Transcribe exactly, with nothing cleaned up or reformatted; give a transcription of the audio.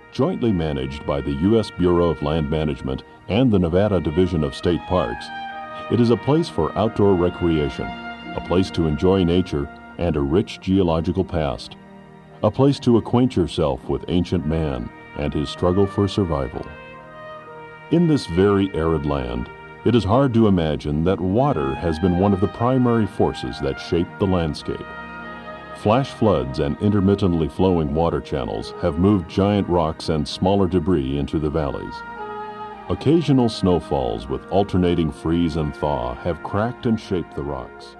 Jointly managed by the U S Bureau of Land Management and the Nevada Division of State Parks, it is a place for outdoor recreation, a place to enjoy nature and a rich geological past, a place to acquaint yourself with ancient man and his struggle for survival. In this very arid land, it is hard to imagine that water has been one of the primary forces that shaped the landscape. Flash floods and intermittently flowing water channels have moved giant rocks and smaller debris into the valleys. Occasional snowfalls with alternating freeze and thaw have cracked and shaped the rocks.